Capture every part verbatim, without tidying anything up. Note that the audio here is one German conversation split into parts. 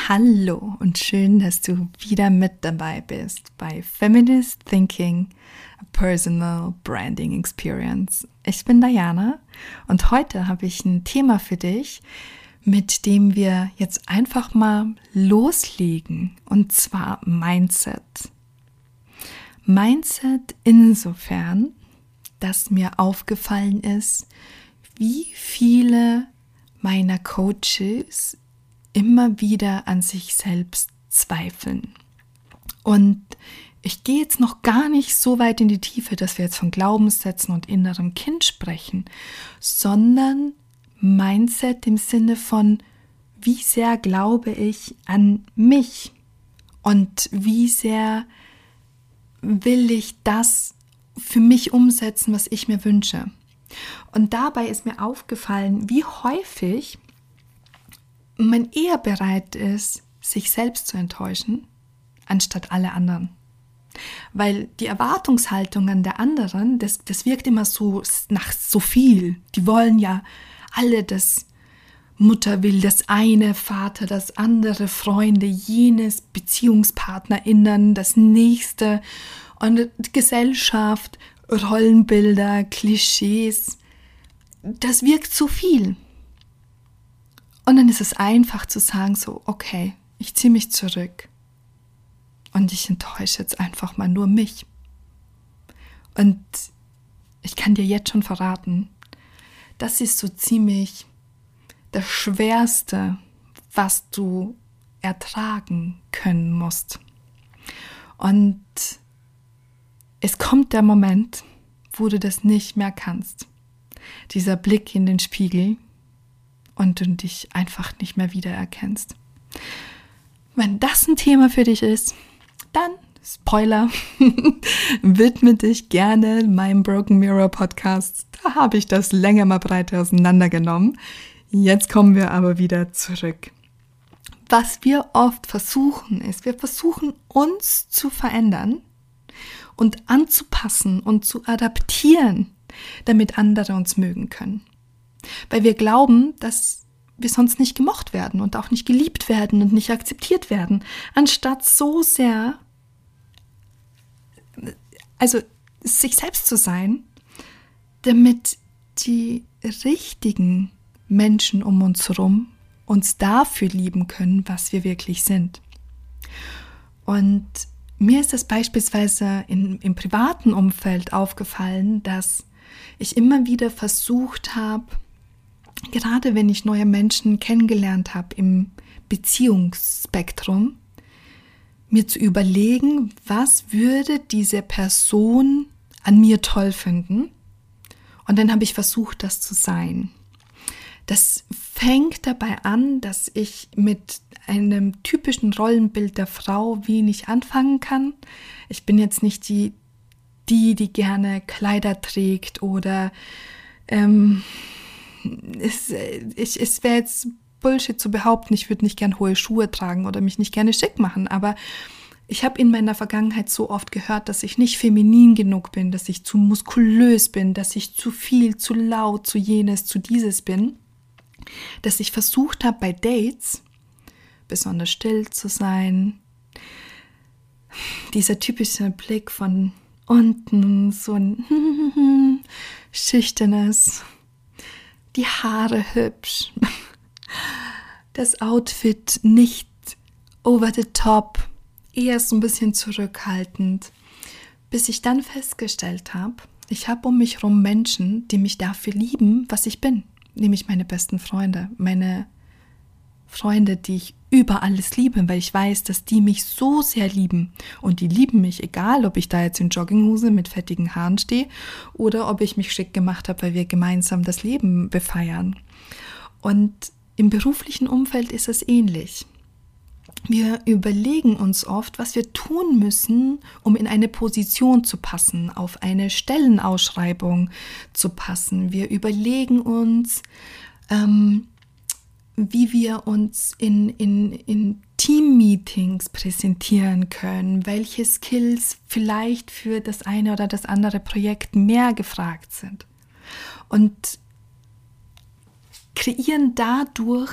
Hallo und schön, dass du wieder mit dabei bist bei Feminist Thinking, a Personal Branding Experience. Ich bin Diana und heute habe ich ein Thema für dich, mit dem wir jetzt einfach mal loslegen, und zwar Mindset. Mindset insofern, dass mir aufgefallen ist, wie viele meiner Coaches immer wieder an sich selbst zweifeln. Und ich gehe jetzt noch gar nicht so weit in die Tiefe, dass wir jetzt von Glaubenssätzen und innerem Kind sprechen, sondern Mindset im Sinne von, wie sehr glaube ich an mich und wie sehr will ich das für mich umsetzen, was ich mir wünsche. Und dabei ist mir aufgefallen, wie häufig man eher bereit ist, sich selbst zu enttäuschen, anstatt alle anderen. Weil die Erwartungshaltungen der anderen, das, das wirkt immer so nach so viel. Die wollen ja alle das, Mutter will das eine, Vater das andere, Freunde jenes, BeziehungspartnerInnen das nächste und die Gesellschaft, Rollenbilder, Klischees. Das wirkt zu viel. Und dann ist es einfach zu sagen, so, okay, ich ziehe mich zurück und ich enttäusche jetzt einfach mal nur mich. Und ich kann dir jetzt schon verraten, das ist so ziemlich das Schwerste, was du ertragen können musst. Und es kommt der Moment, wo du das nicht mehr kannst. Dieser Blick in den Spiegel, und du dich einfach nicht mehr wiedererkennst. Wenn das ein Thema für dich ist, dann, Spoiler, widme dich gerne meinem Broken Mirror Podcast. Da habe ich das länger mal breiter auseinandergenommen. Jetzt kommen wir aber wieder zurück. Was wir oft versuchen ist, wir versuchen uns zu verändern und anzupassen und zu adaptieren, damit andere uns mögen können. Weil wir glauben, dass wir sonst nicht gemocht werden und auch nicht geliebt werden und nicht akzeptiert werden, anstatt so sehr, also sich selbst zu sein, damit die richtigen Menschen um uns herum uns dafür lieben können, was wir wirklich sind. Und mir ist das beispielsweise in, im privaten Umfeld aufgefallen, dass ich immer wieder versucht habe, gerade wenn ich neue Menschen kennengelernt habe im Beziehungsspektrum, mir zu überlegen, was würde diese Person an mir toll finden? Und dann habe ich versucht, das zu sein. Das fängt dabei an, dass ich mit einem typischen Rollenbild der Frau wenig anfangen kann. Ich bin jetzt nicht die, die, die gerne Kleider trägt oder ähm, Es, ich, es wäre jetzt Bullshit zu behaupten, ich würde nicht gern hohe Schuhe tragen oder mich nicht gerne schick machen, aber ich habe in meiner Vergangenheit so oft gehört, dass ich nicht feminin genug bin, dass ich zu muskulös bin, dass ich zu viel, zu laut, zu jenes, zu dieses bin, dass ich versucht habe, bei Dates besonders still zu sein. Dieser typische Blick von unten, so ein schüchternes, die Haare hübsch, das Outfit nicht over the top, eher so ein bisschen zurückhaltend, bis ich dann festgestellt habe, ich habe um mich herum Menschen, die mich dafür lieben, was ich bin, nämlich meine besten Freunde, meine Freunde, die ich über alles liebe, weil ich weiß, dass die mich so sehr lieben und die lieben mich, egal ob ich da jetzt in Jogginghose mit fettigen Haaren stehe oder ob ich mich schick gemacht habe, weil wir gemeinsam das Leben befeiern. Und im beruflichen Umfeld ist es ähnlich. Wir überlegen uns oft, was wir tun müssen, um in eine Position zu passen, auf eine Stellenausschreibung zu passen. Wir überlegen uns, ähm, wie wir uns in, in, in Team-Meetings präsentieren können, welche Skills vielleicht für das eine oder das andere Projekt mehr gefragt sind. Und kreieren dadurch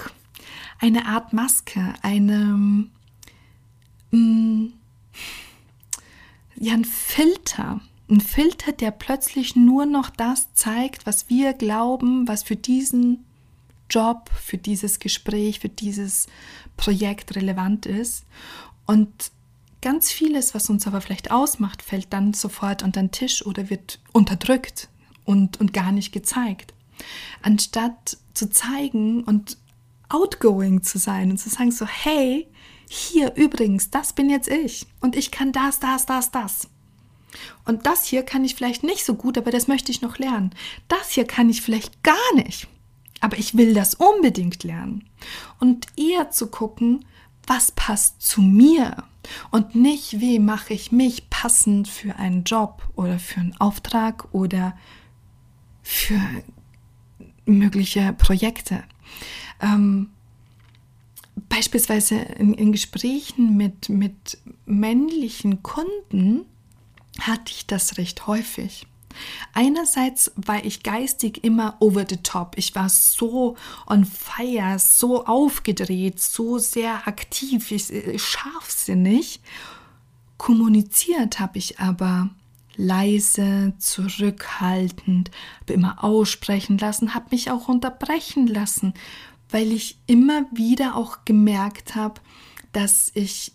eine Art Maske, eine, mh, ja, ein Filter. Ein Filter, der plötzlich nur noch das zeigt, was wir glauben, was für diesen Job, für dieses Gespräch, für dieses Projekt relevant ist. Und ganz vieles, was uns aber vielleicht ausmacht, fällt dann sofort unter den Tisch oder wird unterdrückt und, und gar nicht gezeigt. Anstatt zu zeigen und outgoing zu sein und zu sagen so, hey, hier übrigens, das bin jetzt ich und ich kann das, das, das, das. Und das hier kann ich vielleicht nicht so gut, aber das möchte ich noch lernen. Das hier kann ich vielleicht gar nicht, aber ich will das unbedingt lernen. Und eher zu gucken, was passt zu mir und nicht, wie mache ich mich passend für einen Job oder für einen Auftrag oder für mögliche Projekte. Ähm, beispielsweise in, in Gesprächen mit, mit männlichen Kunden hatte ich das recht häufig. Einerseits war ich geistig immer over the top. Ich war so on fire, so aufgedreht, so sehr aktiv, ich, scharfsinnig. Kommuniziert habe ich aber leise, zurückhaltend, habe immer aussprechen lassen, habe mich auch unterbrechen lassen, weil ich immer wieder auch gemerkt habe, dass ich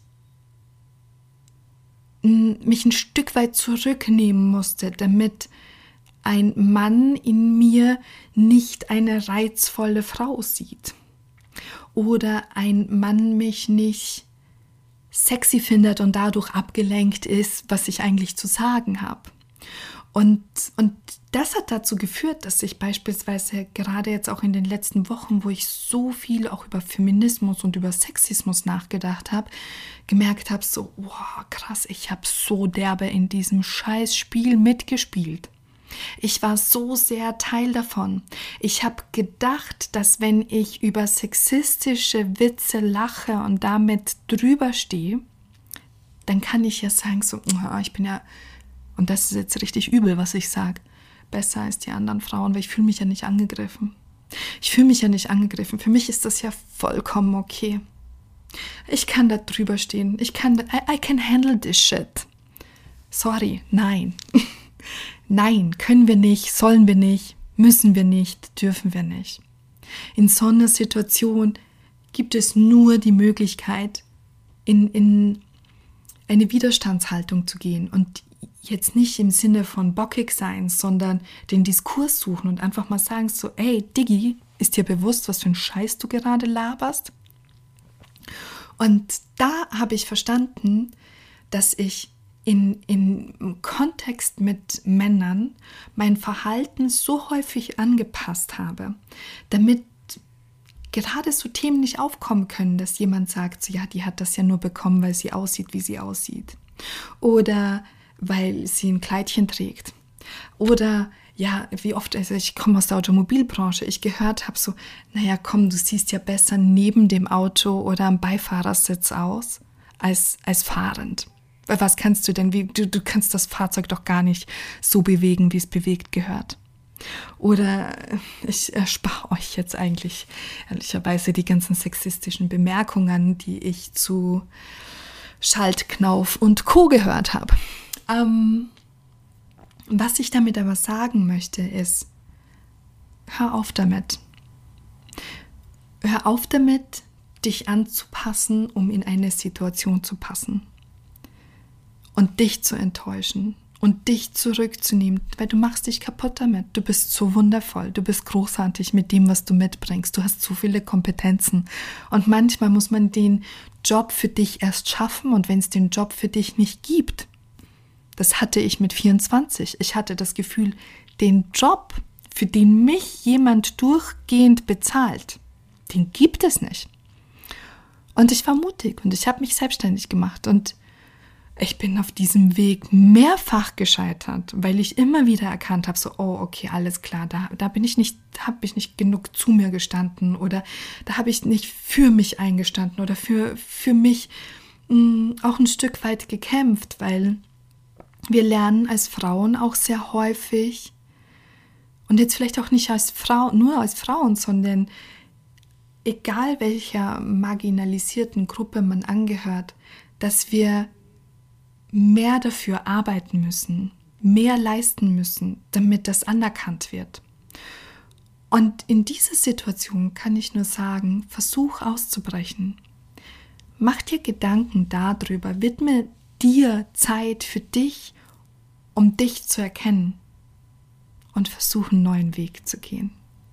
mich ein Stück weit zurücknehmen musste, damit ein Mann in mir nicht eine reizvolle Frau sieht oder ein Mann mich nicht sexy findet und dadurch abgelenkt ist, was ich eigentlich zu sagen habe. Und, und das hat dazu geführt, dass ich beispielsweise gerade jetzt auch in den letzten Wochen, wo ich so viel auch über Feminismus und über Sexismus nachgedacht habe, gemerkt habe, so, wow, krass, ich habe so derbe in diesem Scheißspiel mitgespielt. Ich war so sehr Teil davon. Ich habe gedacht, dass wenn ich über sexistische Witze lache und damit drüber stehe, dann kann ich ja sagen, so, oh, ich bin ja, und das ist jetzt richtig übel, was ich sage, besser als die anderen Frauen, weil ich fühle mich ja nicht angegriffen. Ich fühle mich ja nicht angegriffen. Für mich ist das ja vollkommen okay. Ich kann da drüber stehen. Ich kann, I, I can handle this shit. Sorry, nein. Nein, können wir nicht, sollen wir nicht, müssen wir nicht, dürfen wir nicht. In so einer Situation gibt es nur die Möglichkeit, in, in eine Widerstandshaltung zu gehen und jetzt nicht im Sinne von bockig sein, sondern den Diskurs suchen und einfach mal sagen so, ey, Diggi, ist dir bewusst, was für ein Scheiß du gerade laberst? Und da habe ich verstanden, dass ich in, in, im Kontext mit Männern mein Verhalten so häufig angepasst habe, damit gerade so Themen nicht aufkommen können, dass jemand sagt, so, ja, die hat das ja nur bekommen, weil sie aussieht, wie sie aussieht. Oder weil sie ein Kleidchen trägt. Oder, ja, wie oft, also ich komme aus der Automobilbranche, ich gehört habe so, naja, komm, du siehst ja besser neben dem Auto oder am Beifahrersitz aus, als, als fahrend. Was kannst du denn, wie, du, du kannst das Fahrzeug doch gar nicht so bewegen, wie es bewegt gehört. Oder ich erspare euch jetzt eigentlich ehrlicherweise die ganzen sexistischen Bemerkungen, die ich zu Schalt, Knauf und Co. gehört habe. Ähm, was ich damit aber sagen möchte, ist, hör auf damit. Hör auf damit, dich anzupassen, um in eine Situation zu passen. Und dich zu enttäuschen und dich zurückzunehmen, weil du machst dich kaputt damit. Du bist so wundervoll, du bist großartig mit dem, was du mitbringst. Du hast so viele Kompetenzen und manchmal muss man den Job für dich erst schaffen und wenn es den Job für dich nicht gibt, das hatte ich mit vierundzwanzig. Ich hatte das Gefühl, den Job, für den mich jemand durchgehend bezahlt, den gibt es nicht. Und ich war mutig und ich habe mich selbstständig gemacht und ich bin auf diesem Weg mehrfach gescheitert, weil ich immer wieder erkannt habe, so, oh, okay, alles klar, da, da bin ich nicht, habe ich nicht genug zu mir gestanden oder da habe ich nicht für mich eingestanden oder für, für mich mh, auch ein Stück weit gekämpft, weil wir lernen als Frauen auch sehr häufig und jetzt vielleicht auch nicht als Frau, nur als Frauen, sondern egal welcher marginalisierten Gruppe man angehört, dass wir mehr dafür arbeiten müssen, mehr leisten müssen, damit das anerkannt wird. Und in dieser Situation kann ich nur sagen, versuch auszubrechen. Mach dir Gedanken darüber, widme dir Zeit für dich, um dich zu erkennen und versuch einen neuen Weg zu gehen.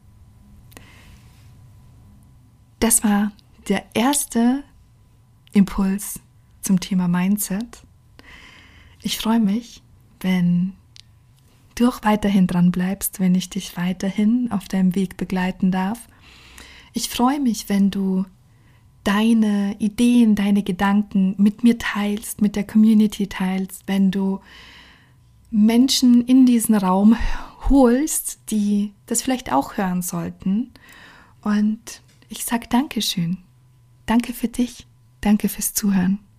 Das war der erste Impuls zum Thema Mindset. Ich freue mich, wenn du auch weiterhin dran bleibst, wenn ich dich weiterhin auf deinem Weg begleiten darf. Ich freue mich, wenn du deine Ideen, deine Gedanken mit mir teilst, mit der Community teilst, wenn du Menschen in diesen Raum holst, die das vielleicht auch hören sollten. Und ich sage Dankeschön. Danke für dich. Danke fürs Zuhören.